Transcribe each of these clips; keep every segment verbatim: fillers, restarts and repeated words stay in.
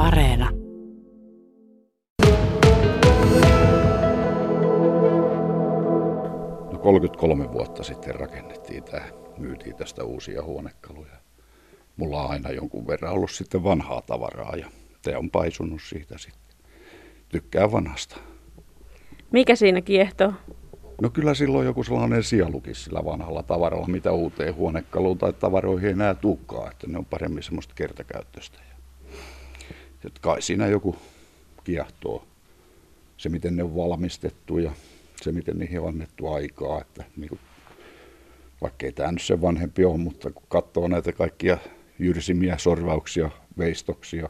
Areena. No kolmekymmentäkolme vuotta sitten rakennettiin tämä, myytiin tästä uusia huonekaluja. Mulla on aina jonkun verran ollut sitten vanhaa tavaraa ja te on paisunut siitä sitten. Tykkää vanhasta. Mikä siinä kiehtoo? No kyllä silloin joku sellainen sielukin sillä vanhalla tavaralla, mitä uuteen huonekaluun tai tavaroihin ei enää tulekaan, että ne on paremmin semmoista kertakäyttöistä. Ja kai siinä joku kiehtoo. Se miten ne on valmistettu ja se miten niihin on annettu aikaa, että niin kuin, vaikka ei tämä nyt sen vanhempi ole, mutta kun katsoo näitä kaikkia jyrsimiä, sorvauksia, veistoksia,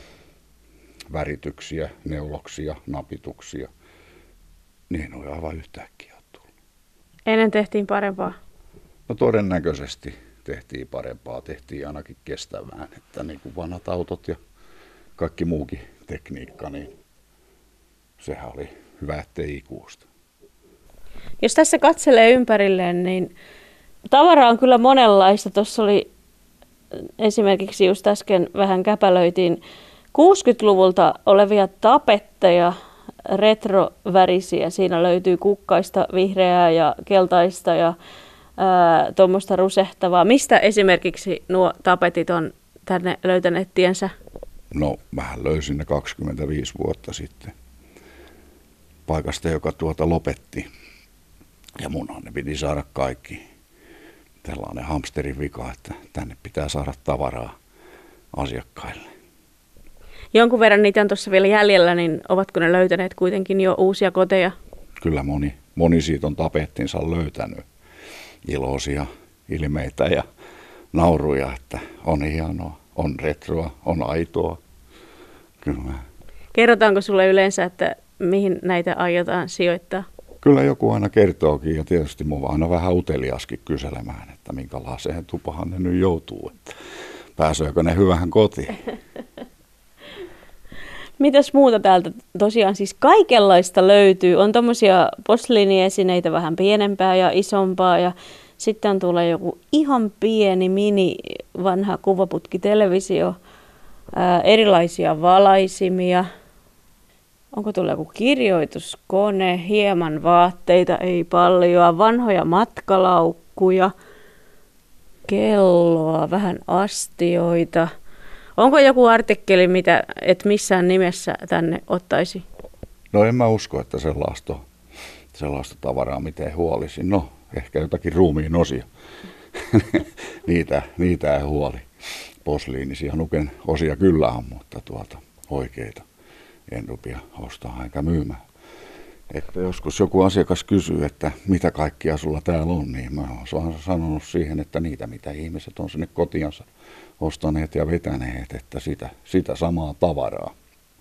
värityksiä, neuloksia, napituksia, niin on aivan yhtäkkiä tullut. Ennen tehtiin parempaa? No todennäköisesti tehtiin parempaa, tehtiin ainakin kestävään, että niin kuin vanhat autot ja kaikki muukin tekniikka, niin sehän oli hyvä, ettei ikuista. Jos tässä katselee ympärilleen, niin tavaraa on kyllä monenlaista. Tuossa oli esimerkiksi just äsken vähän käpälöitiin kuusikymmentäluvulta olevia tapetteja, retrovärisiä. Siinä löytyy kukkaista, vihreää ja keltaista ja tuommoista rusehtavaa. Mistä esimerkiksi nuo tapetit on tänne löytäneet tiensä? No, mähän löysin ne kaksikymmentäviisi vuotta sitten paikasta, joka tuota lopetti. Ja munhan ne piti saada kaikki. Tällainen hamsterin vika, että tänne pitää saada tavaraa asiakkaille. Jonkun verran niitä on tuossa vielä jäljellä, niin ovatko ne löytäneet kuitenkin jo uusia koteja? Kyllä moni, moni siitä on tapettinsa löytänyt iloisia ilmeitä ja nauruja, että on hienoa, on retroa, on aitoa. Kyllä. Kerrotaanko sulle yleensä, että mihin näitä aiotaan sijoittaa? Kyllä joku aina kertookin ja tietysti mua aina vähän uteliaskin kyselemään, että minkälaiseen tupahan ne nyt joutuu, että pääseekö ne hyvähän kotiin. Mitäs muuta täältä tosiaan siis kaikenlaista löytyy? On tommosia posliiniesineitä vähän pienempää ja isompaa ja sitten tulee joku ihan pieni mini vanha kuvaputkitelevisio, ää, erilaisia valaisimia. Onko tuolla joku kirjoituskone, hieman vaatteita, ei paljon, vanhoja matkalaukkuja, kelloa, vähän astioita. Onko joku artikkeli, mitä et missään nimessä tänne ottaisi? No en mä usko, että sellaista, sellaista tavaraa miten huolisin. No ehkä jotakin ruumiin osia. niitä, niitä ei huoli. Posliinisia nuken osia kyllä on, mutta tuota oikeita en rupia ostamaan eikä myymään. Että joskus joku asiakas kysyy, että mitä kaikkia sulla täällä on, niin mä oon sanonut siihen, että niitä mitä ihmiset on sinne kotiansa ostaneet ja vetäneet, että sitä, sitä samaa tavaraa.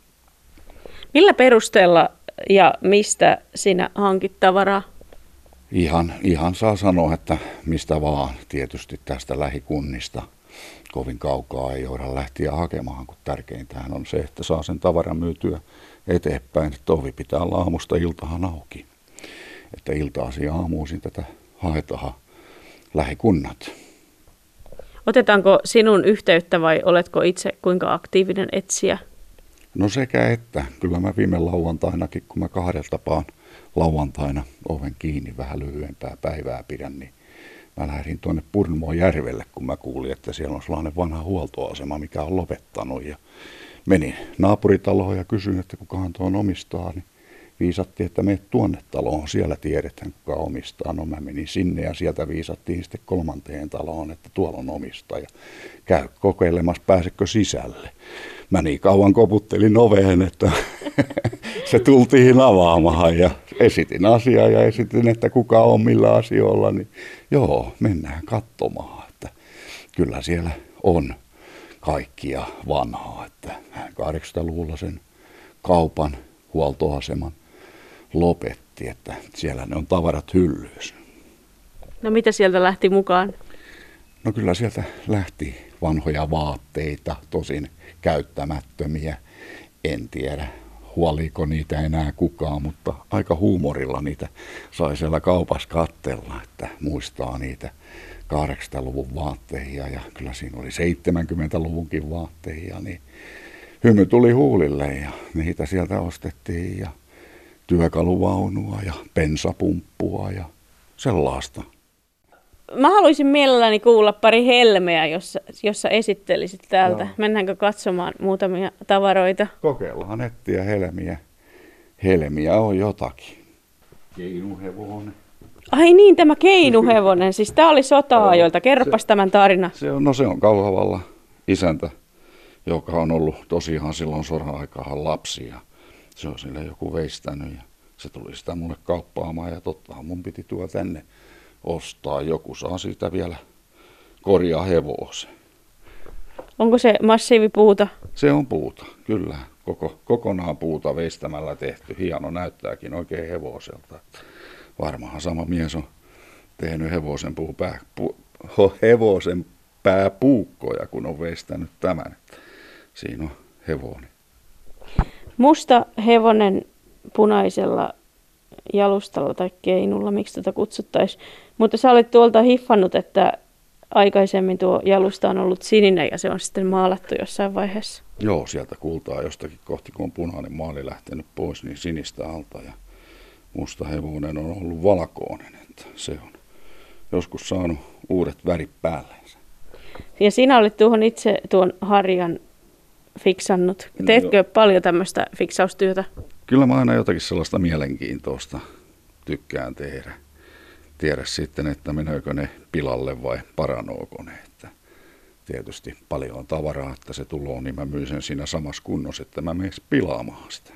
Millä perusteella ja mistä sinä hankit tavaraa? Ihan, ihan saa sanoa, että mistä vaan. Tietysti tästä lähikunnista. Kovin kaukaa ei voida lähteä hakemaan, kun tärkeintähän on se, että saa sen tavaran myytyä eteenpäin. Että ovi pitää olla aamusta iltahan auki. Että iltaasi ja aamuisin tätä haetaan lähikunnat. Otetaanko sinun yhteyttä vai oletko itse kuinka aktiivinen etsijä? No sekä että. Kyllä mä viime lauantainakin, kun mä kahdelta paan lauantaina oven kiinni vähän lyhyempää päivää pidän, niin mä lähdin tuonne Purmoojärvelle, kun mä kuulin, että siellä on sellainen vanha huoltoasema, mikä on lopettanut. Ja menin naapuritaloon ja kysyin, että kukahan tuon omistaa, niin viisattiin, että meet tuonne taloon, siellä tiedetään kuka omistaa. No mä menin sinne ja sieltä viisattiin sitten kolmanteen taloon, että tuolla on omistaja. Käy kokeilemassa, pääsekö sisälle. Mä niin kauan koputtelin oveen, että se tultiin avaamaan ja esitin asiaa ja esitin, että kuka on millä asioilla. Niin joo, mennään katsomaan, että kyllä siellä on kaikkia vanhaa. Että kahdeksankymmentäluvulla sen kaupan huoltoaseman lopetti, että siellä ne on tavarat hyllyissä. No mitä sieltä lähti mukaan? No kyllä sieltä lähti vanhoja vaatteita, tosin käyttämättömiä. En tiedä, huoliiko niitä enää kukaan, mutta aika huumorilla niitä sai siellä kaupassa katsella, että muistaa niitä kahdeksankymmentäluvun vaatteita ja kyllä siinä oli seitsemänkymmentäluvunkin vaatteita, niin hymy tuli huulille ja niitä sieltä ostettiin ja työkaluvaunua ja bensapumppua ja sellaista. Mä haluaisin mielelläni kuulla pari helmeä, jossa, jossa esittelisit täältä. Joo. Mennäänkö katsomaan muutamia tavaroita? Kokeillaan nettiä helmiä. Helmiä on jotakin. Keinuhevonen. Ai niin, tämä keinuhevonen. Siis tää oli sota-ajoilta. Kerropas se, tämän tarina. Se on, no se on Kauhavalla isäntä, joka on ollut tosiaan silloin sodan aikaan lapsi. Ja se on sille joku veistänyt ja se tuli sitä mulle kauppaamaan ja tottahan mun piti tuo tänne ostaa. Joku saa siitä vielä korjaa hevosen. Onko se massiivipuuta? Se on puuta, kyllä. Koko, kokonaan puuta veistämällä tehty. Hieno näyttääkin oikein hevoselta. Varmahan sama mies on tehnyt hevosen, puu pää, pu, hevosen pääpuukkoja, kun on veistänyt tämän. Siinä on hevonen. Musta hevonen punaisella jalustalla tai keinulla, miksi tätä kutsuttaisiin. Mutta sä olet tuolta hiffannut, että aikaisemmin tuo jalusta on ollut sininen ja se on sitten maalattu jossain vaiheessa. Joo, sieltä kultaa jostakin kohti, kun on punainen maali lähtenyt pois, niin sinistä alta ja musta hevonen on ollut valkoinen. Että se on joskus saanut uudet värit päälleensä. Ja sinä olet tuohon itse tuon harjan fiksannut. Teetkö no, paljon tämmöistä fiksaustyötä? Kyllä mä aina jotakin sellaista mielenkiintoista tykkään tehdä. Tiedä sitten, että meneekö ne pilalle vai paranooko ne. Että tietysti paljon on tavaraa, että se tulee, niin mä myyn sen siinä samassa kunnossa, että mä menen pilaamaan sitä.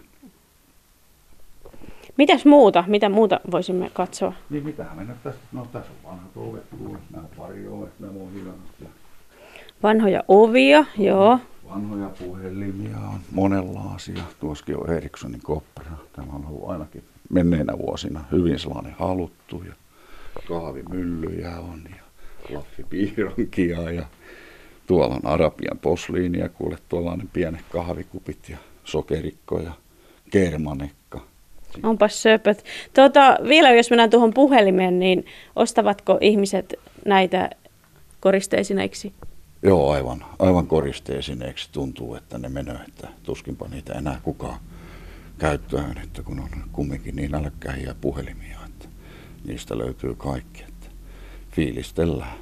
Mitäs muuta? Mitä muuta voisimme katsoa? Niin mitähän me nyt tästä? No tässä on vanhat ovet, nämä pari ovet, nämä on hienot. Vanhoja ovia, joo. Vanhoja puhelimia on monenlaisia. Tuossakin on Ericssonin koppara. Tämä on ollut ainakin menneinä vuosina hyvin sellainen haluttu. Ja kahvimyllyjä on ja laffipiironkia ja tuolla on Arabian posliinia, kuule tuollainen pienet kahvikupit ja sokerikko ja kermanekka. Onpas söpöt. Tuota, vielä jos mennään tuohon puhelimeen, niin ostavatko ihmiset näitä koristeesineiksi? Joo, aivan, aivan koristeesineeksi tuntuu, että ne menee, että tuskinpa niitä enää kukaan käyttöön, että kun on kumminkin niin älykkäitä puhelimia, että niistä löytyy kaikki, että fiilistellään.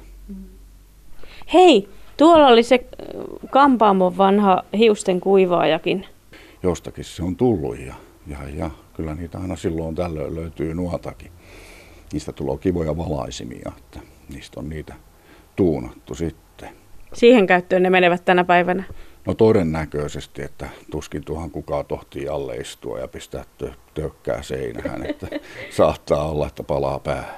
Hei, tuolla oli se Kampaamon vanha hiusten kuivaajakin. Jostakin se on tullut ja, ja, ja kyllä niitä aina silloin tällöin löytyy nuotakin. Niistä tulee kivoja valaisimia, että niistä on niitä tuunattu sitten. Siihen käyttöön ne menevät tänä päivänä? No todennäköisesti, että tuskin tuohon kukaan tohtii alle istua ja pistää tö- tökkää seinään, että saattaa olla, että palaa päähän.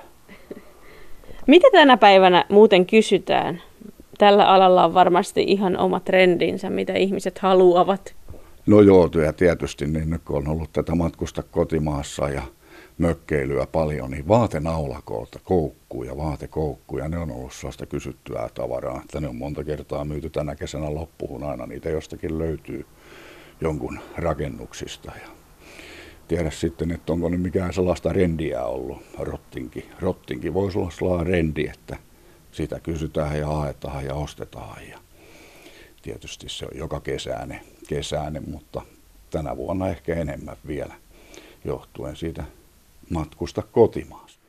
Mitä tänä päivänä muuten kysytään? Tällä alalla on varmasti ihan oma trendinsä, mitä ihmiset haluavat. No joo, ja tietysti niin nyt kun on ollut tätä matkusta kotimaassa ja mökkeilyä paljon, niin vaatenaulakolta koukkuja, vaatekoukkuja, ne on ollut sellaista kysyttyä tavaraa, että ne on monta kertaa myyty tänä kesänä loppuun aina, niitä jostakin löytyy jonkun rakennuksista. Ja tiedä sitten, että onko nyt mikään sellaista rendiä ollut, rottinki. Rottinki voisi olla sellainen rendi, että sitä kysytään ja haetaan ja ostetaan. Ja tietysti se on joka kesäinen, kesäinen, mutta tänä vuonna ehkä enemmän vielä, johtuen siitä matkusta kotimaasta.